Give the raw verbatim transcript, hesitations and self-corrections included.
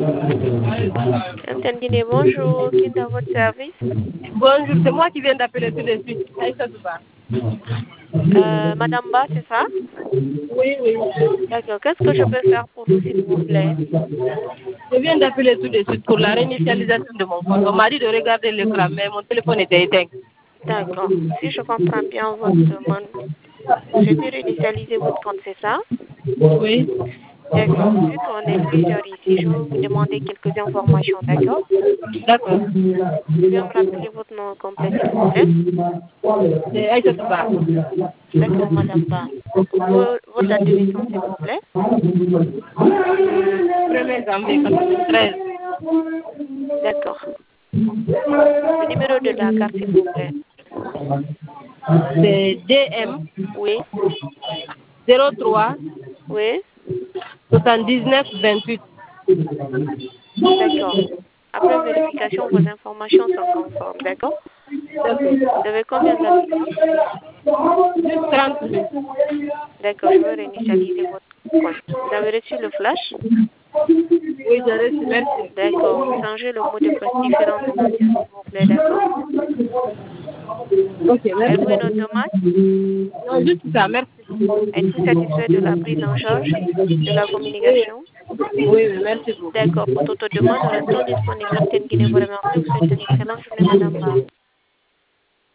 M T N Guinée, bonjour. Qui est dans votre service? Bonjour, c'est moi qui viens d'appeler tout de suite. Aïssa Touba. Euh, Madame Ba, c'est ça? Oui, oui. D'accord. Qu'est-ce que je peux faire pour vous, s'il vous plaît? Je viens d'appeler tout de suite pour la réinitialisation de mon compte. On m'a dit de regarder l'écran, mais mon téléphone était éteint. D'accord. Si je comprends bien votre demande, vous souhaitez réinitialiser votre compte, c'est ça? Oui. D'accord. Vu qu'on est plusieurs ici, je vais vous demander quelques informations, d'accord? D'accord. Vous pouvez me rappeler votre nom complet, s'il vous plaît? C'est Aïssa Touba. D'accord, Madame Ba. Vo- Votre date de naissance, s'il vous plaît? premier janvier quatre-vingt-treize. D'accord. Le numéro de la carte, s'il vous plaît? C'est D M Oui. zéro trois Oui. soixante-dix-neuf vingt-huit. D'accord. Après vérification, vos informations sont conformes, d'accord? Vous avez combien d'habitants? trente mille. D'accord, je vais réinitialiser votre compte. Vous avez reçu le flash? Oui, j'ai reçu, merci. D'accord. Changez le mot de passe différent de l'ancien, s'il vous plaît, d'accord? Ok, merci. Avez-vous une autre demande? Non, juste ça, merci. Êtes-vous satisfait de la prise en charge de la communication? Oui, oui, merci beaucoup. D'accord. Pour toute demande, nous restons disponibles. M T N Guinée vous remercie. Vous souhaite une excellente journée, Madame Ba.